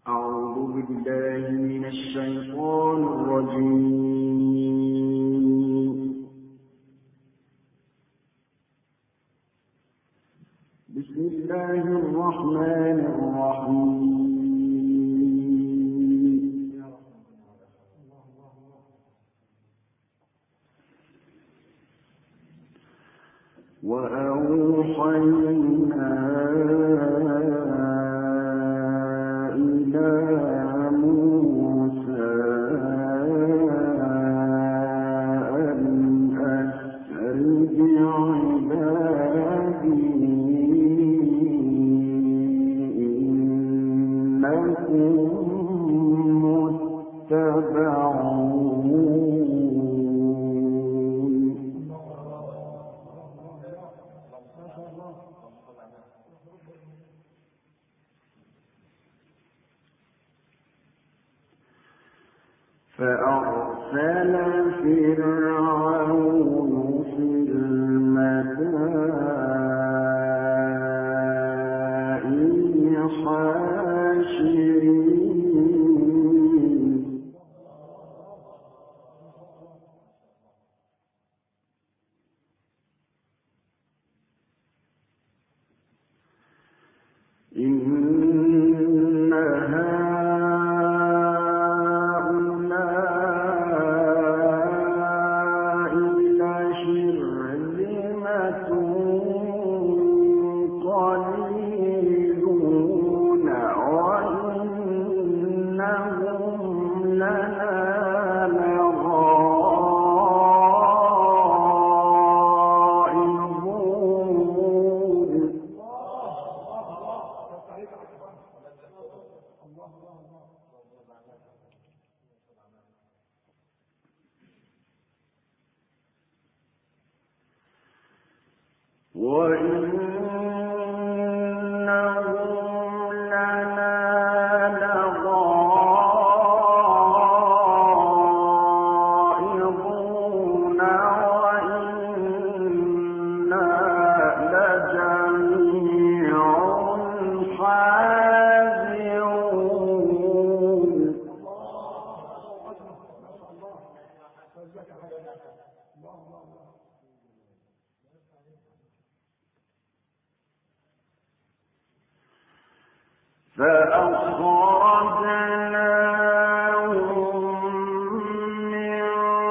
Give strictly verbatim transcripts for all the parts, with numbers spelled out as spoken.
أعوذ بالله من الشيطان الرجيم. بسم الله الرحمن الرحيم. وأوحينا فأرسل فرعون في المدائن حاشرين إن وإنهم لنا لغائظون وإنا لجميع حاذرون. فأخرجناهم من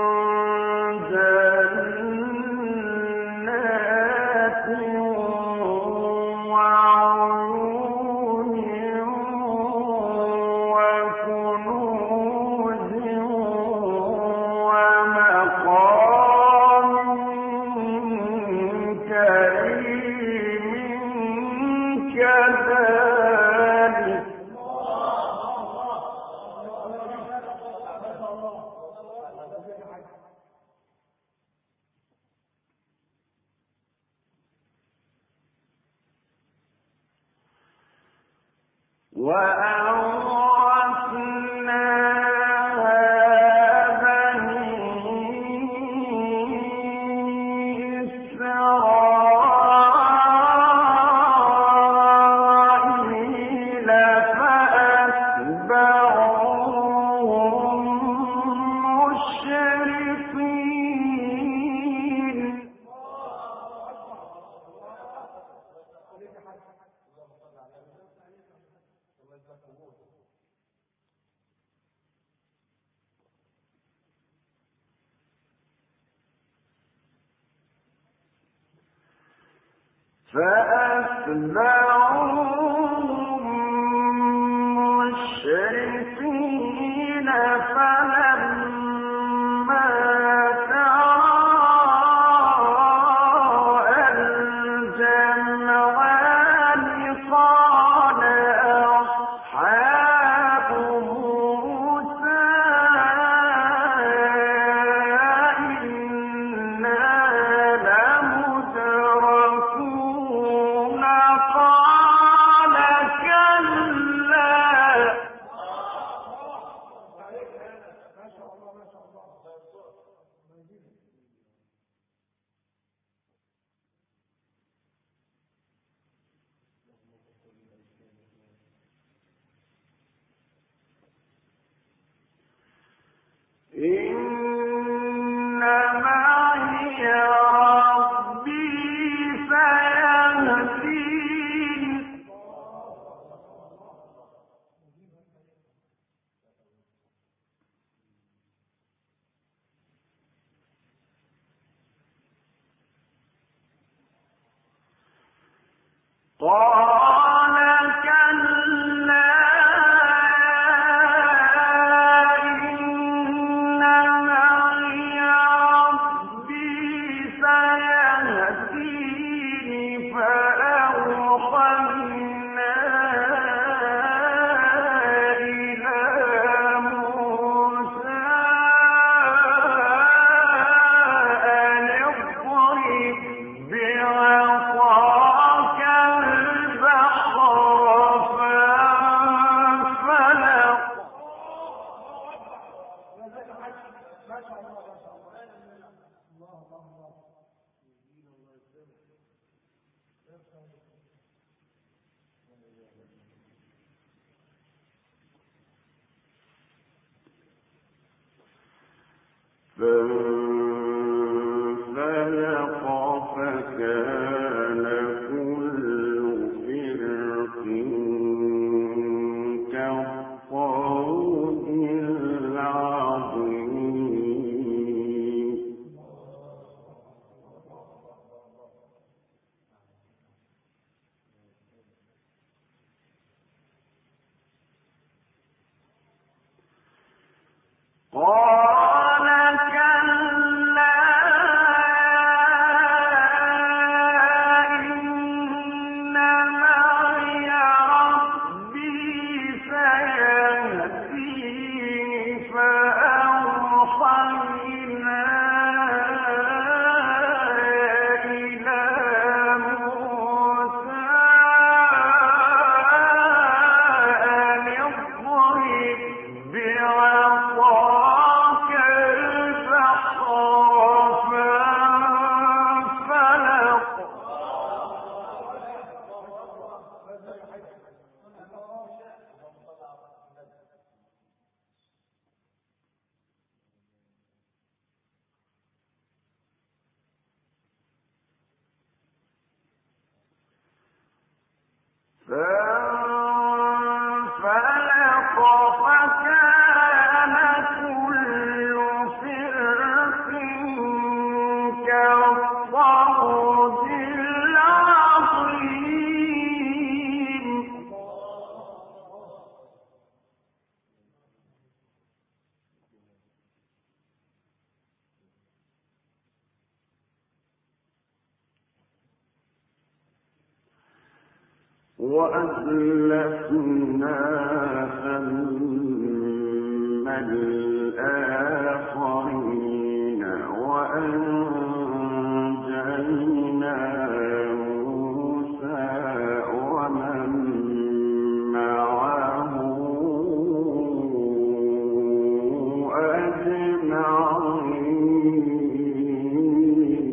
جنات وعيون وكنوز ومقام كريم كذلك وأورثناها بني إسرائيل فأتبعوهم مشرقين. فأتبعوهم مشرقين فلما تراءى الجمعان قال أصحاب موسى إنا لمدركون قال قال كلا إن معي ربي سيهديني فأوحينا إلى موسى أن اضرب بعصاك البحر فانفلق فانفلق فكان كل فرق كالطود العظيم قال كلا إن معي ربي سيهديني فأوحينا إلى موسى أن اضرب بعصاك البحر فانفلق فانفلق فكان كل فرق كالطود العظيم وأزلفنا ثم الآخرين وأنجينا موسى ومن معه أجمعين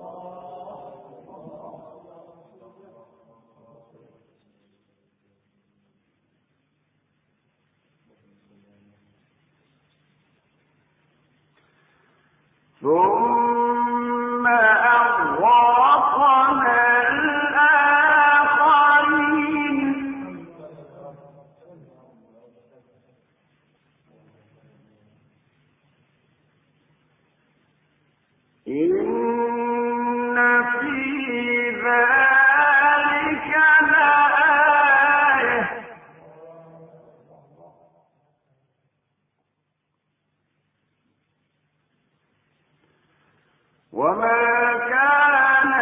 ثم أغرقنا الآخرين إن في ذلك لآية وما كان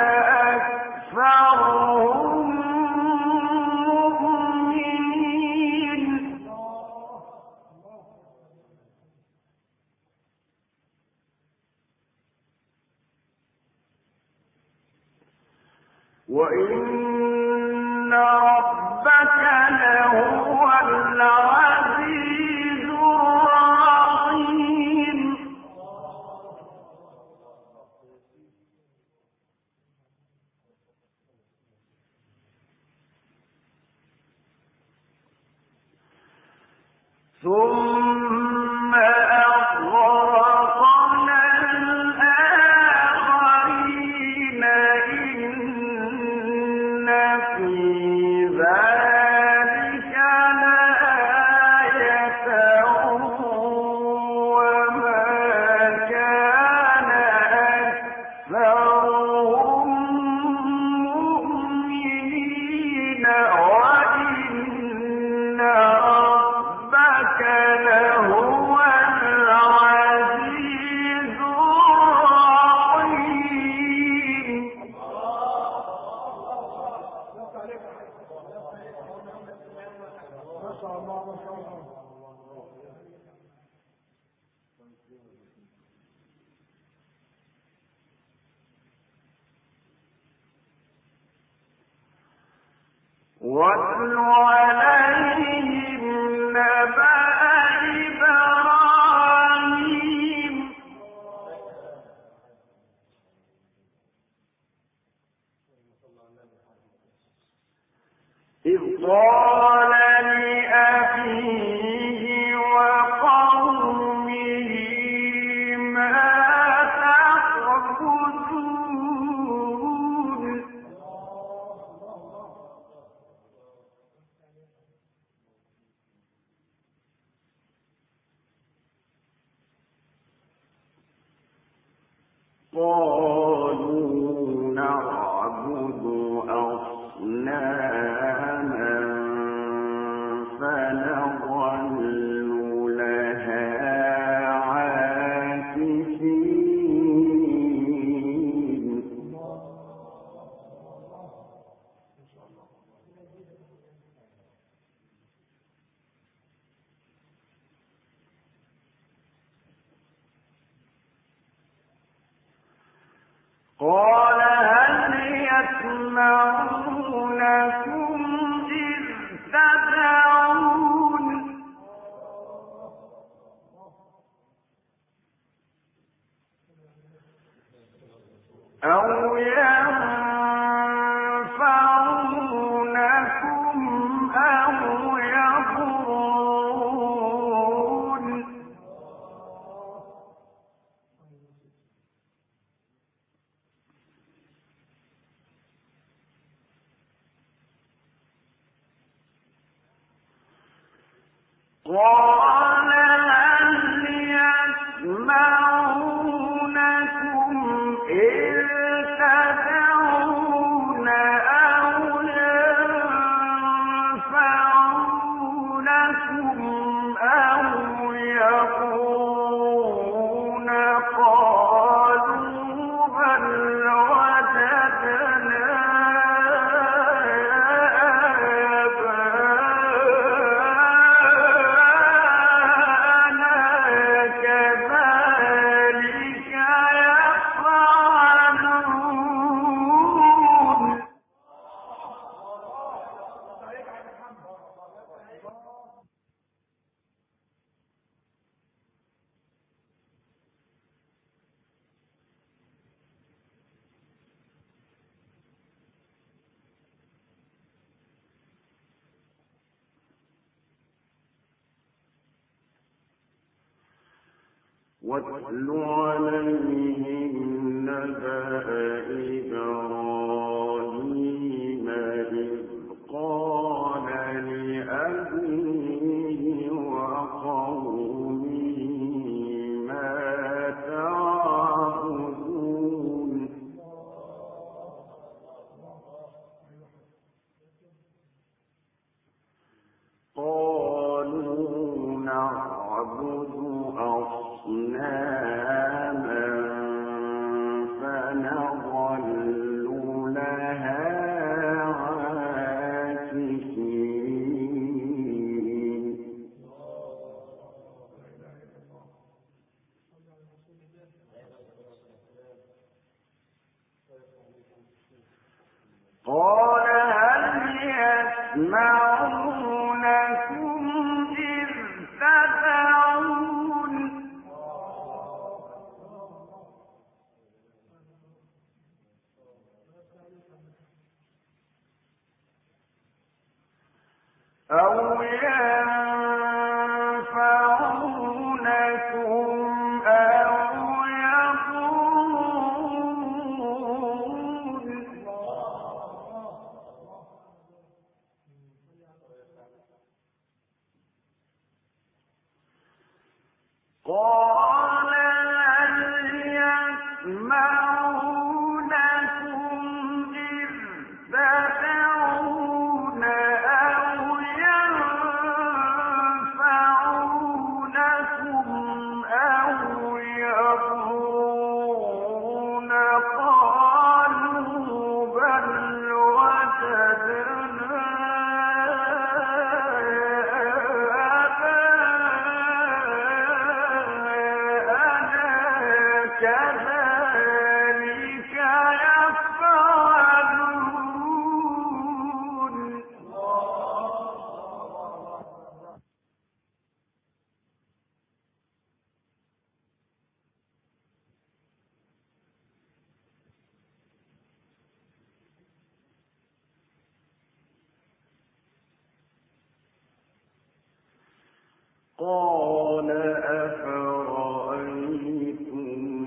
أكثرهم مؤمنين وإن ربك لهو العزيز الرحيم ثم أغرقنا الآخرين إن في ذلك لآية وما كان أكثرهم مؤمنين واتل عليهم نبأ إبراهيم إذ قال لأبيه وقومه ما تعبدون قالوا نعبد أصناما فنظل لها عاكفين قال هل يسمعونكم إذ تدعون أو ينفعونكم أو يضرون قال هل يسمعونكم إذ تدعون أو ينفعونكم أو يضرون قالوا بل وجدنا واتل عليهم نبأ إبراهيم إذ قال لأبيه وقومه ما تعبدون قالوا نعبد أصناما فنظل لها عاكفين قال هل يسمعونكم إذ تدعون أو ينفعونكم أو يضرون قال هل يسمعونكم إذ تدعون أو ينفعونكم قال أفرأيتم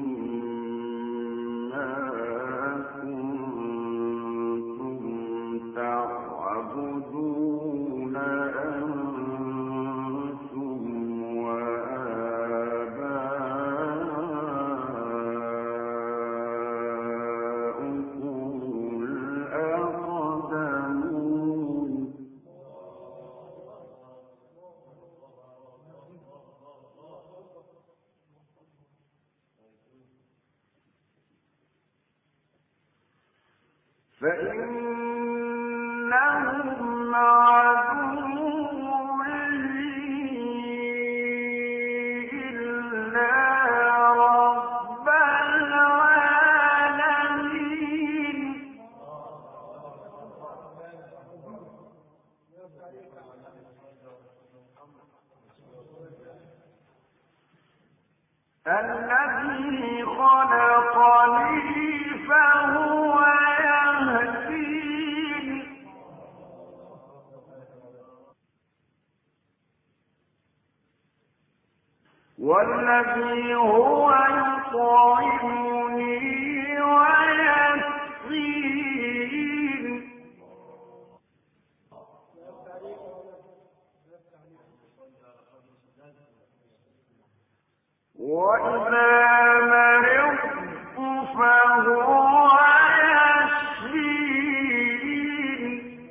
ما كنتم تعبدون أنتم وآباؤكم الأقدمون فإنهم عدو لي إلا رب العالمين الذي خلقني فهو يهدين والذي هو يطعمني ويسقين وإذا مرضت فهو يشفين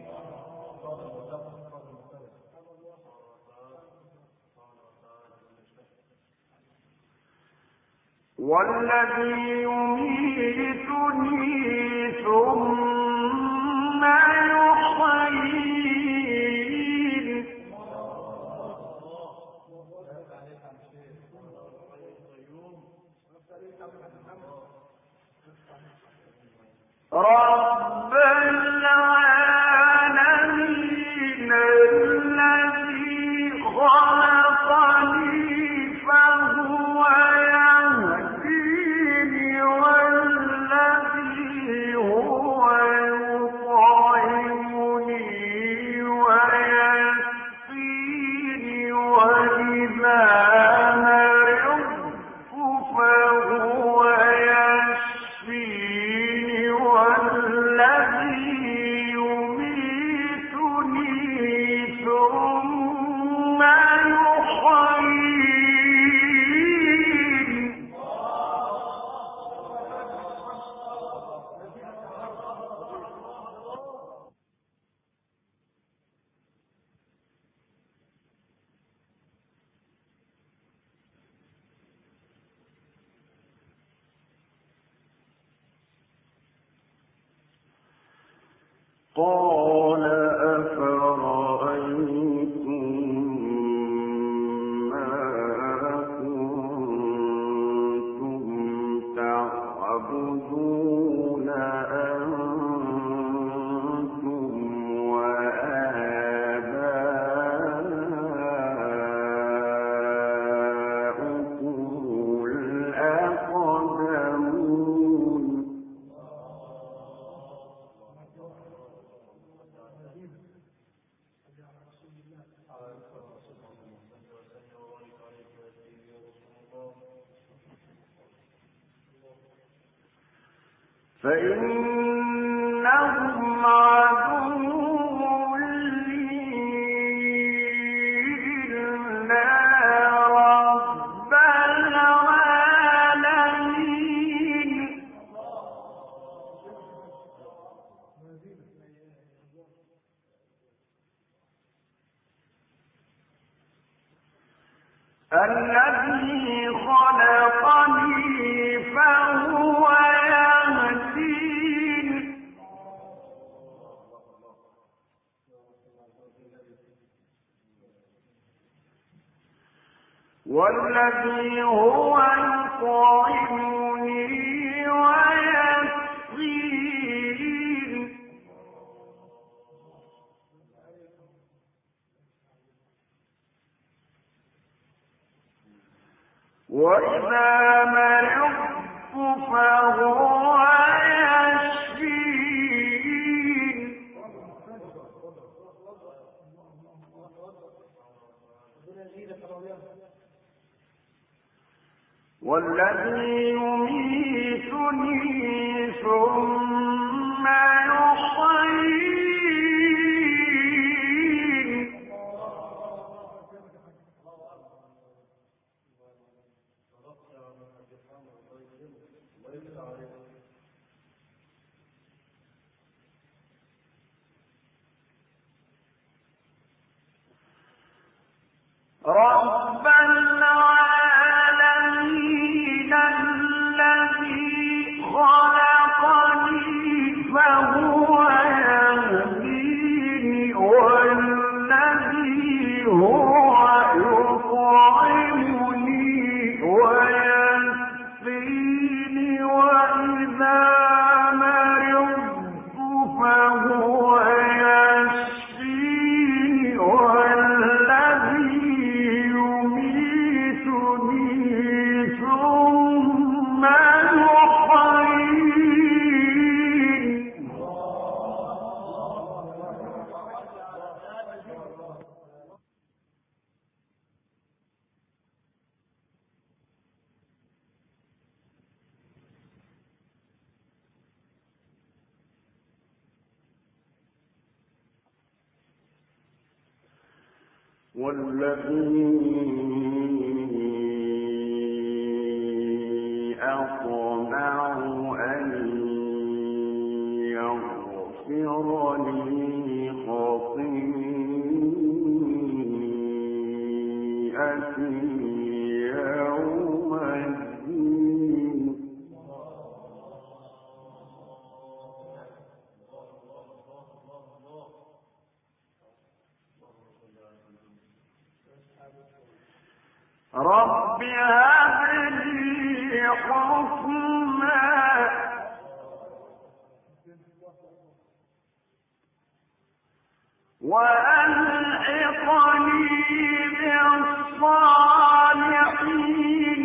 والذي يميتني ثم يحيين رب العالمين الذي خلقني فهو يهديني والذي هو يطعمني ويسقيني وإذا مرضت فهو يشفيني والذي يميتني ثم يحيين قال أفرأيتم ما كنتم تعبدون أنتم وآباؤكم الأقدمون فإنهم عدو لي إلا رب العالمين الذي خلقني فهو يهدين والذي هو يطعمني ويسقين وإذا مرضت فهو يشفين والذي يميتني ثم يحيين رب العالمين الذي خلقني فهو يهديني والذي هو يطعمني ويسقيني وإذا مرضت فهو يشفيني والذي يميتني ثم يحيين والذي أطمع أن يغفر لي خطيئتي يوم الدين رب هب لي حكما وألحقني بالصالحين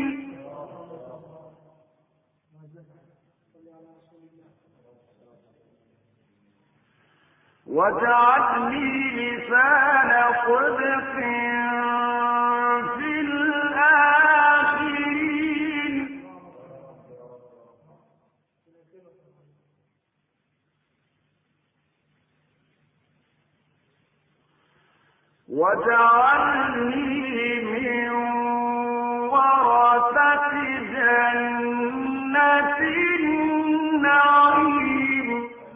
واجعلني لسان صدق في الآخرين واجعلني من ورثة جنة النعيم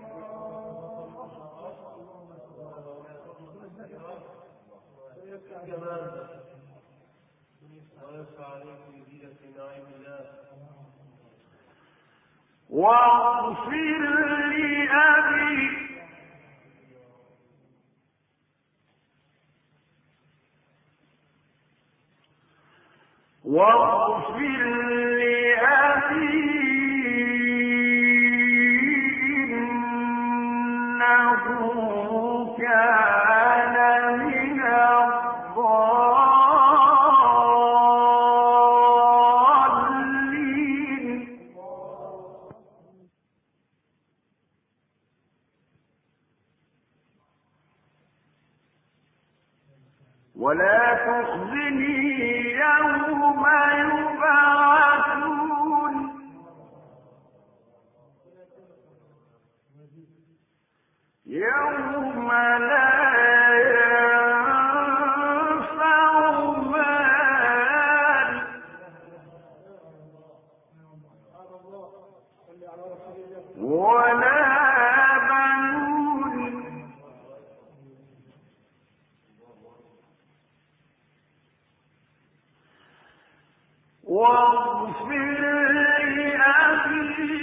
واغفر لأبي واغفر لأبي إنه كان من الضالين ولا تخزني يوم يبعثون يوم لا ينفع مال ولا بنون واغفر لأبي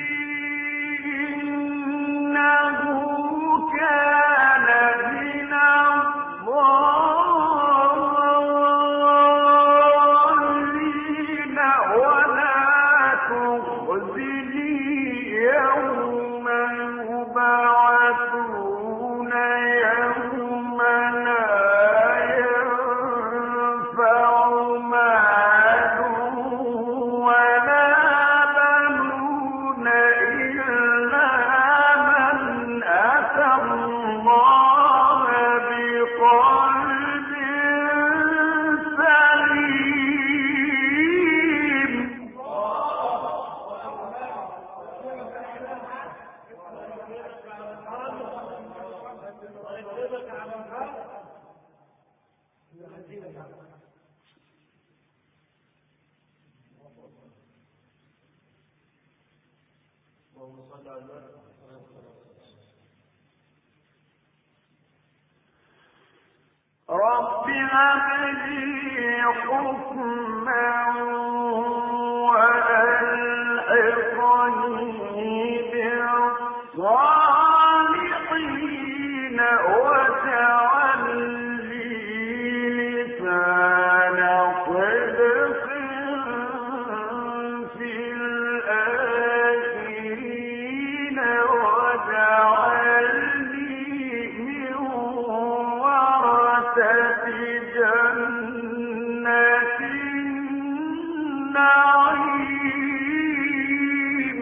إنه كان من الضالين ولا تخزني يوم يبعثون يوم لا ينفع مال ولا رب هب لي حكما وألحقني بالصالحين واجعل لي لسان صدق في الآخرين واجعلني من ورثة جنة النعيم.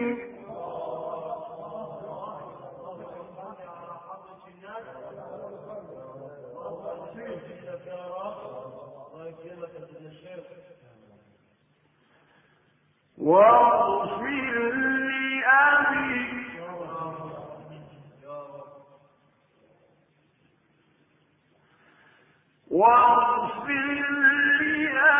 واغفر لأبي واغفر لأبي